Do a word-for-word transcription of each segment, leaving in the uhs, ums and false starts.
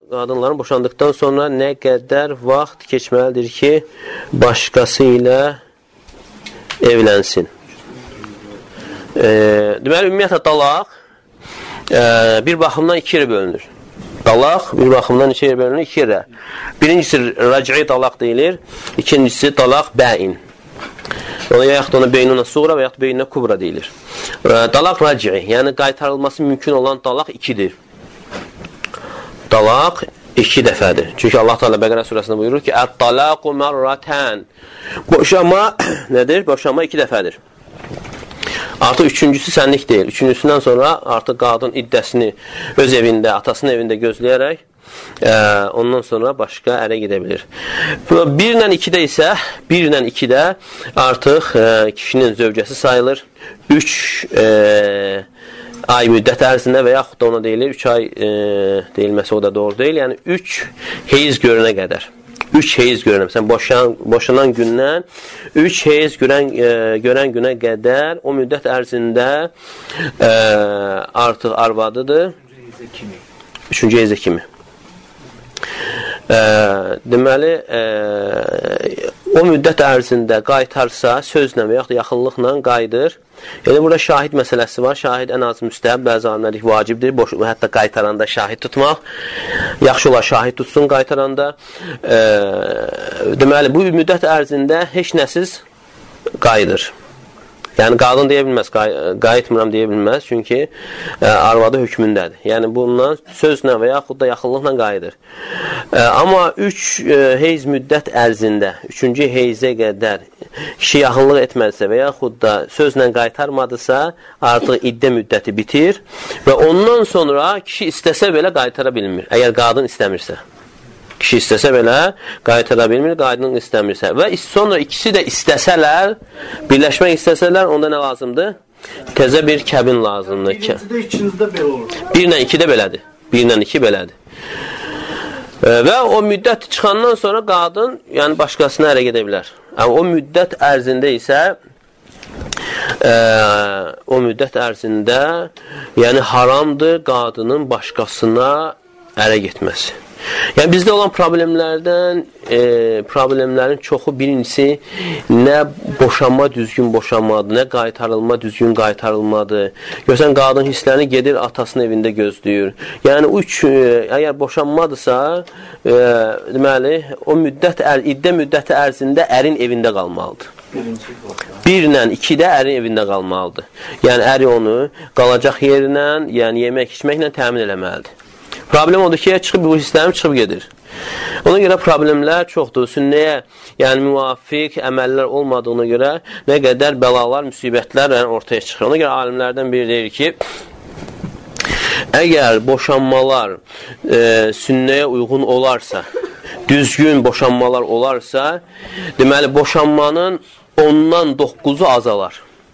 qadınların boşandıqdan sonra nə qədər vaxt keçməlidir ki, başqası ilə evlənsin? E, deməli, ümumiyyətlə, talaq e, bir baxımdan iki yerə bölünür. Talaq bir baxımdan iki yerə bölünür, iki yerə. Birincisi, rəc'i talaq deyilir, ikincisi, talaq bəin. Ona yaxud ona beynuna suğra və yaxud beynuna kubra deyilir. Talaq rəc'i, yəni qaytarılması mümkün olan talaq ikidir. Talaq iki dəfədir. Çünki Allah Teala Bəqərə surəsində buyurur ki, "Ət-talaqu marratan." Boşanma nədir? Boşanma iki dəfədir. Artıq üçüncüsü sənlik deyil. Üçüncüsündən sonra artıq qadın iddəsini öz evində, atasının evində gözləyərək e, ondan sonra başqa ərə gedə bilir. bir ilə ikidə isə bir ilə ikidə artıq e, kişinin zövcəsi sayılır. üç e, ay müddət ərzində və yaxud da ona deyilir üç ay e, deyilməsi o da doğru deyil. Yəni üç heyiz görünə qədər. üç heyiz görünə. Məsələn, boşan, boşanan gündən üç heyiz görən, e, görən günə qədər o müddət ərzində e, artıq arvadıdır. Üçüncü heyizə kimi. E, deməli, e, o müddət ərzində qaytarsa, sözlə və yaxud da yaxınlıqla qayıdır. Yəni, burada şahid məsələsi var. Şahid ən az müstəhəb, bəzi alimlər vacibdir. Boş, hətta qaytaranda şahid tutmaq. Yaxşı olar, şahid tutsun qaytaranda. E, deməli, bu müddət ərzində heç nəsiz qayıdır. Yəni, qadın deyə bilməz, qay qayıtmıram deyə bilməz. Çünki e, arvadı hökmündədir. Yəni, bundan sözlə və yaxud da yaxınlıqla qayıdır. E, amma üç e, heyz müddət ərzində, üçüncü heyzə qədər kişi yaxınlıq etməlisə və yaxud da sözlə qaytarmadısa, artıq iddə müddəti bitir və ondan sonra kişi istəsə belə qaytara bilmir, əgər qadın istəmirsə. Kişi istəsə belə qaytara bilmir, qadın istəmirsə. Və sonra ikisi də istəsələr, birləşmək istəsələr, onda nə lazımdır? Təzə bir kəbin lazımdır. Birincidə, ikincidə belə olur. Bir ilə ikidə belədir. Bir ilə iki belədir. Və o müddət çıxandan sonra qadın, yəni başqasına ərə gedə bilər. Yəni, o müddət ərzində isə e, o müddət ərzində yəni haramdır qadının başqasına ərə getməsi. Yəni bizdə olan problemlərdən e, problemlərin çoxu birincisi nə boşanma düzgün boşanmadır, nə qaytarılma düzgün qaytarılmadır. Görsən qadın hisslərini gedir atasının evində gözləyir. Yəni üç e, əgər boşanmadırsa e, deməli o müddət ər, iddə müddəti ərzində ərin evində qalmalıdır. Bir ilə ikidə ərin evində qalmalıdır. Yəni əri onu qalacaq yerinə, yəni yemək içməklə təmin eləməlidir. Problem odur ki, çıxıb bu hisslərim çıxıb gedir. Ona görə problemlər çoxdur. Sünnəyə, yəni müvafiq əməllər olmadığına görə nə qədər bəlalar, müsibətlər yəni, ortaya çıxır. Ona görə alimlərdən biri deyir ki, əgər boşanmalar e, sünnəyə uyğun olarsa, düzgün boşanmalar olarsa, deməli, boşanmanın ondan doqquzu azalar.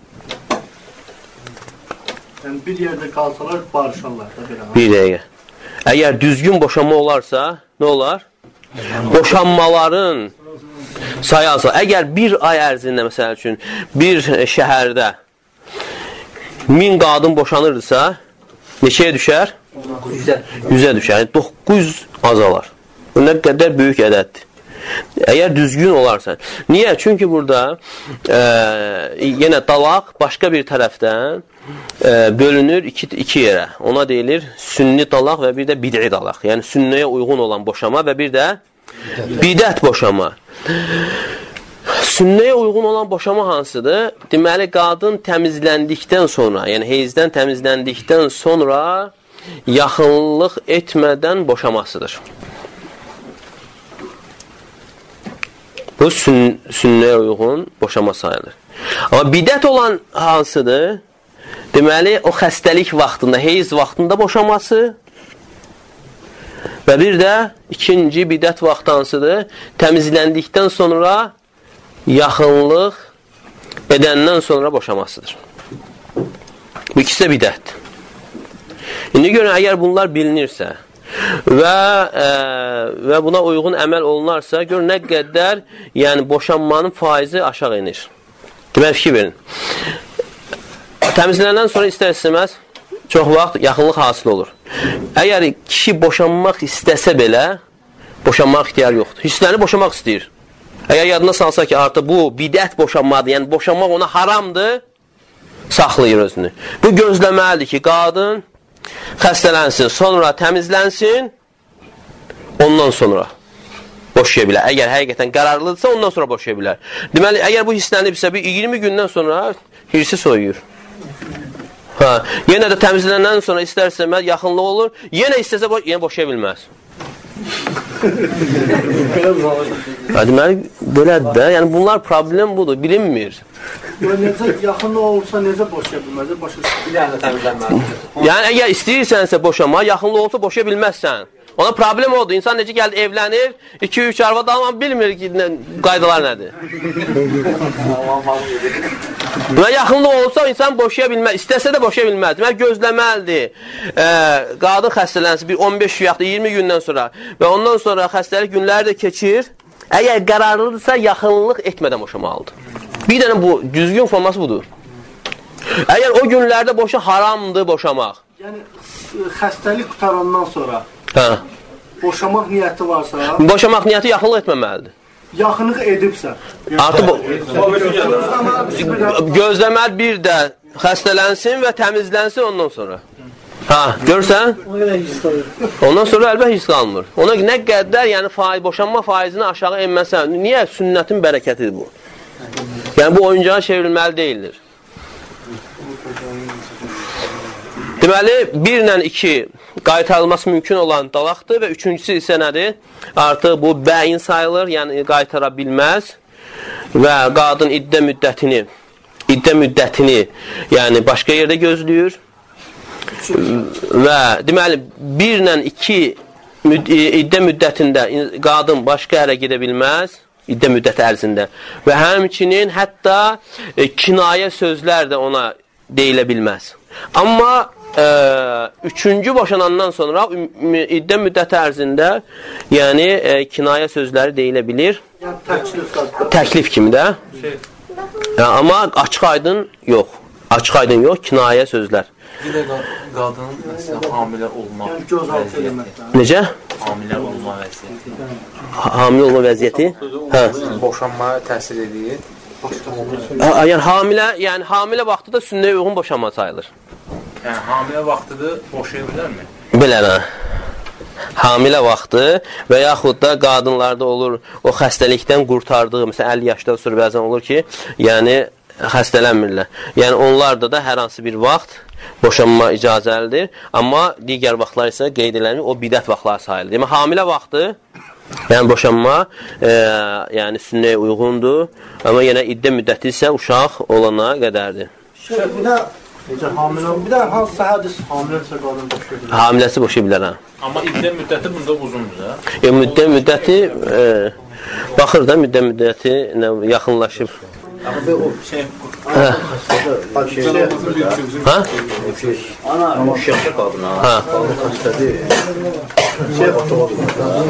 Yəni, bir yerdə qalsalar, barışarlar. Bir dəqiqə. Əgər düzgün boşanma olarsa, nə olar? Boşanmaların sayı azalır. Əgər bir ay ərzində, məsəl üçün, bir şəhərdə min qadın boşanırsa, neçəyə düşər? yüzə düşər. Yəni, doqquz yüz azalar. Bu nə qədər böyük ədəddir. Əgər düzgün olarsa. Niyə? Çünki burada e, yenə talaq başqa bir tərəfdən e, bölünür iki, iki yerə. Ona deyilir sünni talaq və bir də bid'i talaq. Yəni sünnəyə uyğun olan boşama və bir də bidət boşama. Sünnəyə uyğun olan boşama hansıdır? Deməli, qadın təmizləndikdən sonra, yəni heyzdən təmizləndikdən sonra yaxınlıq etmədən boşamasıdır. Bu sün sünnəyə uyğun boşama sayılır. Amma bidət olan hansıdır? Deməli, o xəstəlik vaxtında, heyz vaxtında boşaması və bir də ikinci bidət vaxtı hansıdır? Təmizləndikdən sonra yaxınlıq edəndən sonra boşamasıdır. Bu ikisi də bidətdir. İndi görün, əgər bunlar bilinirsə və e, və buna uyğun əməl olunarsa, gör nə qədər yəni boşanmanın faizi aşağı inir. Deməli, fikir verin. Təmizlənəndən sonra istər-istəməz çox vaxt yaxınlıq hasil olur. Əgər kişi boşanmaq istəsə belə, boşanmaq ixtiyarı yoxdur. Hisslərini boşanmaq istəyir. Əgər yadına salsa ki, artıq bu bidət boşanmadır, yəni boşanmaq ona haramdır, saxlayır özünü. Bu gözləməlidir ki, qadın xəstələnsin, sonra təmizlənsin, ondan sonra boşaya bilər. Əgər həqiqətən qərarlıdırsa, ondan sonra boşaya bilər. Deməli, əgər bu hisslənibsə, bir iyirmi gündən sonra hirsi soyuyur. Ha, yenə də təmizlənəndən sonra istərsə yaxınlıq olur, yenə istəsə bo yenə boşaya bilməz. Deməli, belədir də, yəni bunlar problem budur, bilinmir. Necə yaxınlıq olursa, necə boşaya bilməz? Bir dənə təmizlənməlidir. Yəni, əgər istəyirsənsə boşama, yaxınlıq olsa boşaya bilməzsən. Ona problem oldu. İnsan necə gəldi, evlənir, iki üç arvad alma, bilmir ki, qaydalar nədir. Buna yaxınlıq olsa, insan boşaya bilməz. İstəsə də boşaya bilməz. Demək, gözləməlidir. E, qadın xəstələnsin bir on beş yaxda iyirmi gündən sonra və ondan sonra xəstəlik günləri də keçir. Əgər qərarlıdırsa, yaxınlıq etmədən boşamalıdır. Bir dənə bu, düzgün forması budur. Əgər o günlərdə boşa haramdır boşamaq. Yəni, xəstəlik qutarandan sonra hə. Boşamaq niyyəti varsa, boşamaq niyyəti yaxınlıq etməməlidir. Yaxınlıq edibsə, artıq bu gözləməli bir də xəstələnsin və təmizlənsin ondan sonra. Ha, görsən? Ondan sonra əlbət hiss qalmır. Ona nə qədər, yəni faiz, boşanma faizini aşağı enməsən, niyə? Sünnətin bərəkətidir bu. Yəni bu oyuncağa çevrilməli deyildir. Deməli, birlə iki qaytarılması mümkün olan dalaqdır və üçüncüsü isə nədir? Artıq bu bəyin sayılır, yəni qaytara bilməz və qadın iddə müddətini, iddə müddətini yəni başqa yerdə gözləyir və deməli, birlə iki iddə müddətində qadın başqa yerə gedə bilməz, iddə müddəti ərzində və həmçinin hətta e, kinayə sözlər də ona deyilə bilməz. Amma e, üçüncü boşanandan sonra iddə müddəti ərzində yəni e, kinayə sözləri deyilə bilir. Yəni, təklif, təklif kimi də. Şey. Yəni, amma açıq aydın yox. Açıq aydın yox, kinayə sözlər. Bir də qadının məsələn hamilə olmaq yəni, gözaltı eləməklə. Necə? Hamilə olma vəziyyəti. Hamilə olma vəziyyəti? Hə. Boşanmaya təsir edir. Ha, yəni hamilə, yəni hamilə vaxtı da sünnəyə uyğun boşanma sayılır. Yəni hamilə vaxtıdır, boşaya bilərmi? Bilənə. Hamilə vaxtı və yaxud da qadınlarda olur o xəstəlikdən qurtardığı, məsələn əlli yaşdan sonra bəzən olur ki, yəni xəstələnmirlər. Yəni onlarda da hər hansı bir vaxt boşanma icazəlidir. Amma digər vaxtlar isə qeyd edilmiş o bidət vaxtları sayılır. Demək, hamilə vaxtı, yəni boşanma e, yəni sünnəyə uyğundur. Amma yenə iddə müddəti isə uşaq olana qədərdir. Şey, bir də necə hamilə, bir də hansısa hədis hamiləsə qadın boşaya bilər. Hamiləsi boşaya bilər, hə. Amma iddə müddəti bunda uzundur, hə? E, müddə müddəti e, baxır da müddə müddəti yaxınlaşıb. Ama o şey Hə? Hə? ana uşaqlı qadına. Hə. Xəstədir. Şey oturur.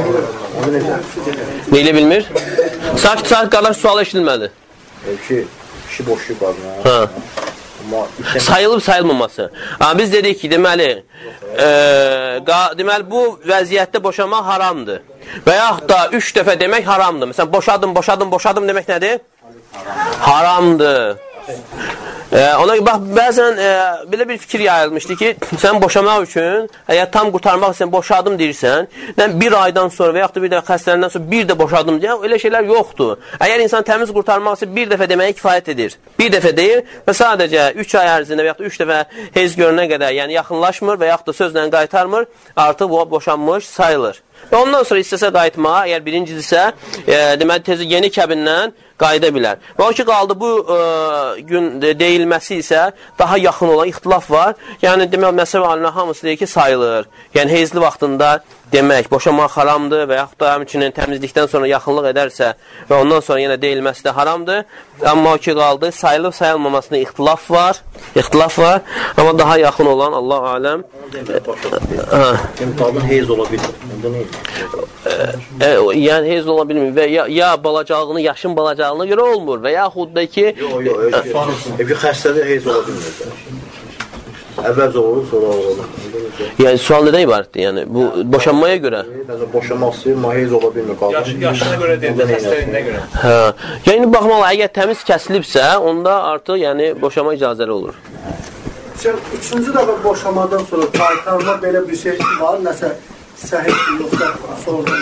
Neyle bilmir? Sakit sakit qardaş sualı eşidilmədi. Ki kişi boşuyor qadına. Hə. Amma sayılıb sayılmaması. Ha, biz dedik ki, deməli, e, deməli bu vəziyyətdə boşanmaq haramdır. Və yaxud da üç dəfə demək haramdır. Məsələn, boşadım, boşadım, boşadım demək nədir? Haramdır. Ee, ona bax, bəzən e, belə bir fikir yayılmışdı ki, sən boşamaq üçün, əgər tam qurtarmaq üçün boşadım deyirsən, bir aydan sonra və yaxud da bir dəfə xəstələndən sonra bir də boşadım deyən, elə şeylər yoxdur. Əgər insan təmiz qurtarmaq üçün bir dəfə deməyə kifayət edir. Bir dəfə deyir və sadəcə üç ay ərzində və yaxud da üç dəfə hez görünə qədər, yəni yaxınlaşmır və yaxud da sözlə qaytarmır, artıq bu boşanmış sayılır. Və ondan sonra istəsə qayıtmağa, əgər birincidirsə, e, deməli tezi yeni kəbindən qayıda bilər. Və o ki, qaldı bu e, gün deyilməsi isə daha yaxın olan ixtilaf var. Yəni, demək, məsələ alimə hamısı deyir ki, sayılır. Yəni, heyzli vaxtında demək, boşanmaq haramdır və yaxud da həmçinin təmizlikdən sonra yaxınlıq edərsə və ondan sonra yenə deyilməsi də haramdır. Amma o ki, qaldı, sayılıb sayılmamasında ixtilaf var. İxtilaf var. Amma daha yaxın olan, Allah aləm. yəni qadın heyz ola bilir. Onda nə? E, yəni heyz ola bilmir və ya, ya balacalığını, yaşın balacalığına görə olmur və yaxud da ki Yox, yox, ki xəstədə heyz ola bilmir. əvvəz olur, sonra olur. Yəni sual nədən ibarətdir? Yəni bu boşanmaya görə. Məsələn, boşanmaq istəyir, mahiz ola bilmir qadın. Yaş, yaşına görə deyil, xəstəliyinə görə. Hə. Yəni baxmalı, əgər təmiz kəsilibsə, onda artıq yəni boşanma icazəli olur. Sən üçüncü dəfə boşamadan sonra qaytarma belə bir şey var, nəsə səhih yoxsa sonradan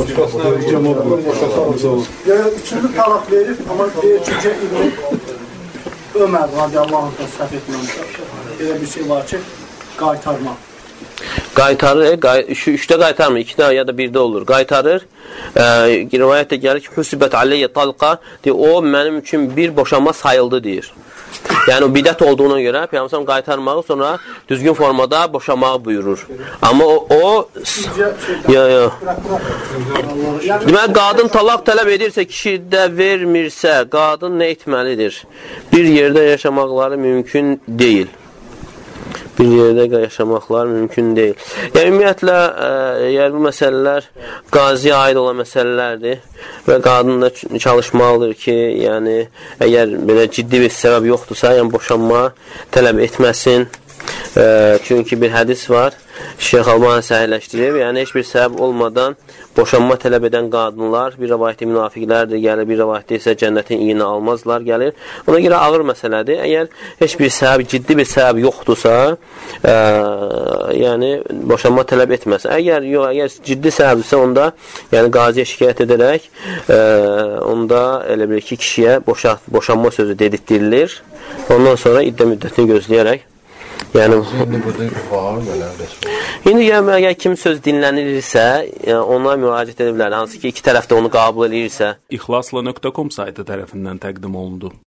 çıxmaq. Yəni üçüncü talaq verir, amma üçüncü İbn Ömər radiyallahu anh səhv etməmişsə, elə bir şey var ki, qaytarma. Qaytarır, qay şu üçdə qaytarmır, ikidə ya da birdə olur. Qaytarır. E, rivayətdə gəlir ki, "Husibət aleyyə talqa", deyir, o mənim üçün bir boşanma sayıldı deyir. Yəni o bidət olduğuna görə Peyğəmbər qaytarmağı sonra düzgün formada boşamağı buyurur. Amma o o ya ya. Deməli qadın talaq tələb edirsə, kişi də vermirsə, qadın nə etməlidir? Bir yerdə yaşamaqları mümkün deyil. Bir yerdə yaşamaqlar mümkün deyil. Yəni, ümumiyyətlə, əgər bu məsələlər qaziyə aid olan məsələlərdir və qadın da çalışmalıdır ki, yəni, əgər belə ciddi bir səbəb yoxdursa, yəni boşanma tələb etməsin. E, çünki bir hədis var, Şeyx Albani səhihləşdirib, yəni heç bir səbəb olmadan boşanma tələb edən qadınlar, bir rəvayətdə münafiqlərdir, gəlir, bir rəvayətdə isə cənnətin iyini almazlar, gəlir. Ona görə ağır məsələdir. Əgər heç bir səbəb, ciddi bir səbəb yoxdursa, e, yəni boşanma tələb etməsin. Əgər yox, əgər ciddi səbəbdirsə, onda yəni qaziyə şikayət edərək, e, onda elə bir ki, kişiyə boşa, boşanma sözü dedirtdirilir. Ondan sonra iddə müddətini gözləyərək yəni indi burada var belə rəsmi. İndi yəni əgər kim söz dinlənilirsə, yəni ona müraciət edə bilər. Hansı ki, iki tərəf də onu qəbul edirsə. İxlasla nöqtə com saytı tərəfindən təqdim olundu.